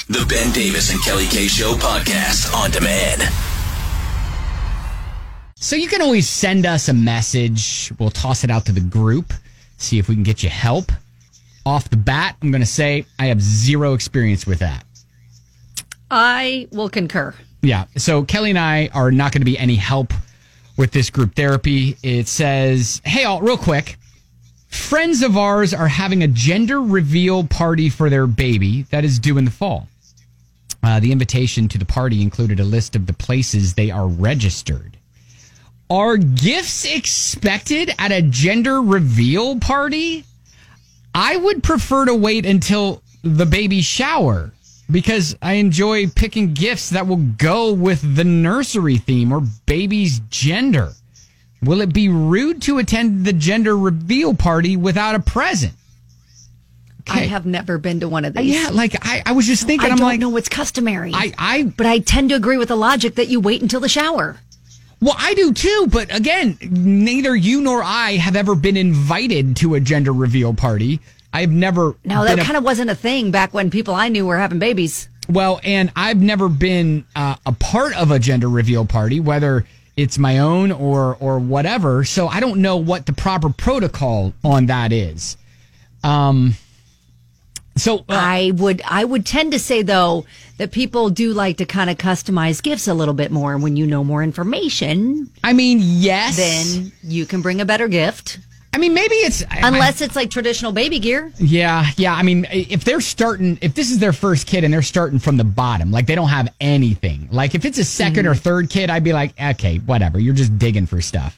The Ben Davis and Kelly K Show podcast on demand. So you can always send us a message. We'll toss it out to the group, see if we can get you help. Off the bat, I'm going to say I have zero experience with that. I will concur. Yeah. So Kelly and I are not going to be any help with this group therapy. It says, hey, all, real quick. Friends of ours are having a gender reveal party for their baby that is due in the fall. The invitation to the party included a list of the places they are registered. Are gifts expected at a gender reveal party? I would prefer to wait until the baby shower because I enjoy picking gifts that will go with the nursery theme or baby's gender. Will it be rude to attend the gender reveal party without a present? Okay. I have never been to one of these. Yeah, like I was just thinking. I don't know what's customary. But I tend to agree with the logic that you wait until the shower. Well, I do too, but again, neither you nor I have ever been invited to a gender reveal party. I've never. No, that kind of wasn't a thing back when people I knew were having babies. Well, and I've never been a part of a gender reveal party, whether it's my own or whatever. So I don't know what the proper protocol on that is. So I would tend to say, though, that people do like to kind of customize gifts a little bit more. When you know more information, I mean, yes, then you can bring a better gift. I mean, maybe it's unless it's like traditional baby gear. Yeah. I mean, if this is their first kid and they're starting from the bottom, like they don't have anything. Like if it's a second or third kid, I'd be like, okay, whatever. You're just digging for stuff.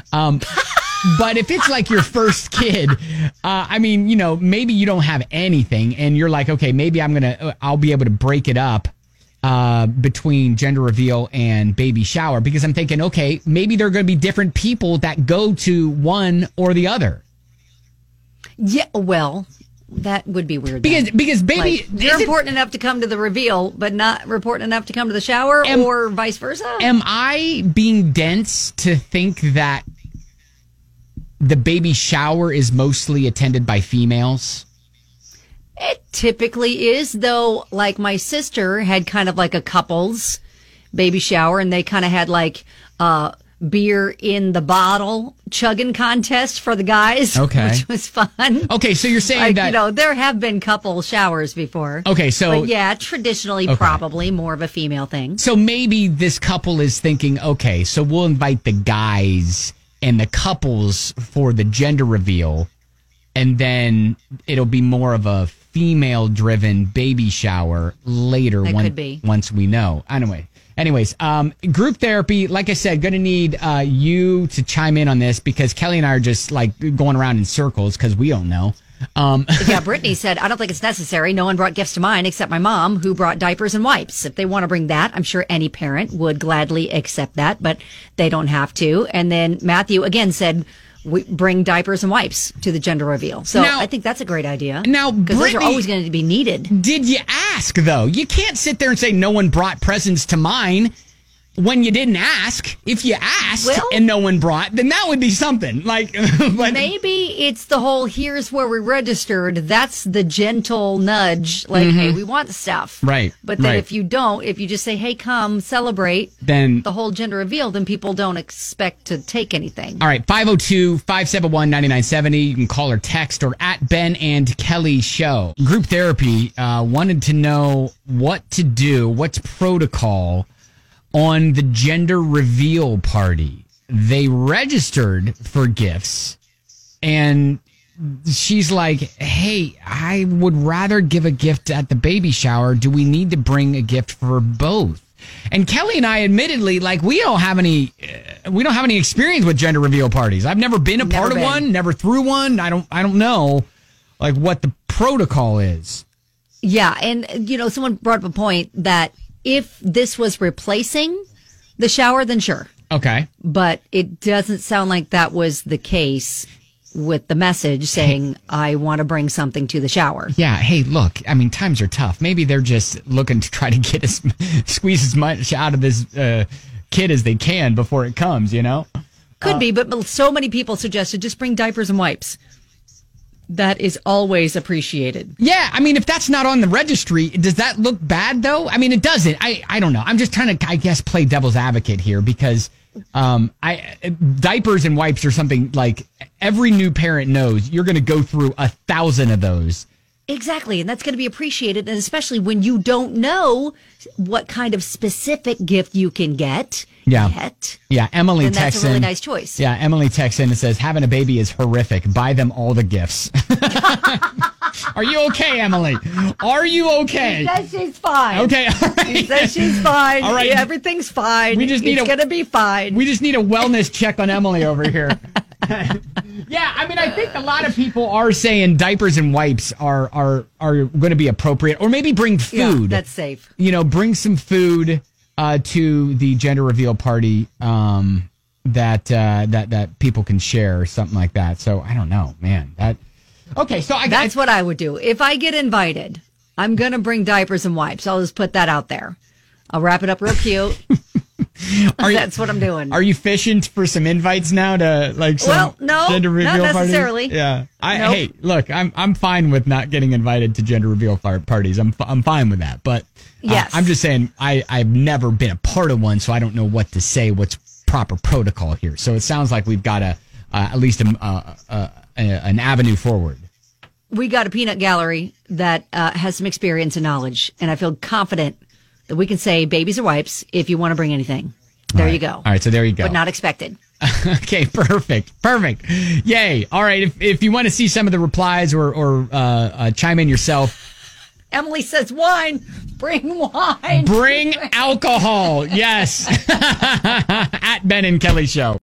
But if it's like your first kid, I mean, you know, maybe you don't have anything and you're like, okay, maybe I'll be able to break it up between gender reveal and baby shower because I'm thinking, okay, maybe there are going to be different people that go to one or the other. Yeah, well, that would be weird. Because baby, like, you're important enough to come to the reveal, but not important enough to come to the shower, or vice versa. Am I being dense to think that the baby shower is mostly attended by females? It typically is, though. Like my sister had kind of like a couples baby shower, and they kind of had like beer in the bottle chugging contest for the guys, which was fun. Okay, so you're saying that, you know, there have been couple showers before. Okay, so but yeah, traditionally probably more of a female thing. So maybe this couple is thinking, okay, so we'll invite the guys and the couples for the gender reveal, and then it'll be more of a female-driven baby shower later. That could be. Once we know. Anyways, group therapy, like I said, going to need you to chime in on this because Kelly and I are just like going around in circles because we don't know. Yeah, Brittany said, I don't think it's necessary. No one brought gifts to mine except my mom, who brought diapers and wipes. If they want to bring that, I'm sure any parent would gladly accept that, but they don't have to. And then Matthew again said, we bring diapers and wipes to the gender reveal. So now, I think that's a great idea. Now, because those are always going to be needed. Did you ask, though? You can't sit there and say no one brought presents to mine when you didn't ask. If you asked and no one brought, then that would be something. Like, maybe it's the whole here's where we registered. That's the gentle nudge. Like, hey, we want stuff. Right. But then if you don't, if you just say, hey, come celebrate then the whole gender reveal, then people don't expect to take anything. All right. 502-571-9970. You can call or text or at Ben and Kelly Show. Group therapy wanted to know what to do, what's protocol on the gender reveal party. They registered for gifts, and she's like, hey, I would rather give a gift at the baby shower. Do we need to bring a gift for both? And Kelly and I, admittedly, like, we don't have any experience with gender reveal parties. I've never been a part of one, never threw one. I don't know, like, what the protocol is. Yeah, and, you know, someone brought up a point that if this was replacing the shower, then sure. Okay. But it doesn't sound like that was the case with the message saying, I want to bring something to the shower. Yeah. Hey, look, I mean, times are tough. Maybe they're just looking to try to squeeze as much out of this kid as they can before it comes, you know? Could be, but so many people suggested just bring diapers and wipes. That is always appreciated. Yeah, I mean, if that's not on the registry, does that look bad, though? I mean, it doesn't. I don't know. I'm just trying to, I guess, play devil's advocate here because diapers and wipes are something like every new parent knows you're going to go through 1,000 of those. Exactly, and that's going to be appreciated, and especially when you don't know what kind of specific gift you can get yet. Yeah, Emily texts in. That's a really nice choice. Yeah, Emily texts in and says, having a baby is horrific. Buy them all the gifts. Are you okay, Emily? Are you okay? She says she's fine. Okay, all right. She says she's fine. All right. Everything's fine. It's going to be fine. We just need a wellness check on Emily over here. Yeah, I mean, I think a lot of people are saying diapers and wipes are going to be appropriate, or maybe bring food. Yeah, that's safe. You know, bring some food to the gender reveal party that people can share or something like that. So I don't know, man. That's what I would do if I get invited. I'm going to bring diapers and wipes. I'll just put that out there. I'll wrap it up real cute. That's what I'm doing. Are you fishing for some invites now to gender reveal not necessarily. Parties? Yeah. Nope. Hey, look, I'm fine with not getting invited to gender reveal parties. I'm fine with that. But yes. I'm just saying I've never been a part of one, so I don't know what to say. What's proper protocol here? So it sounds like we've got at least an avenue forward. We got a peanut gallery that has some experience and knowledge, and I feel confident that we can say babies or wipes if you want to bring anything. There you go. All right, so there you go. But not expected. Okay, perfect. Yay. All right, if you want to see some of the replies or chime in yourself. Emily says wine. Bring wine. Bring alcohol. Yes. At Ben and Kelly Show.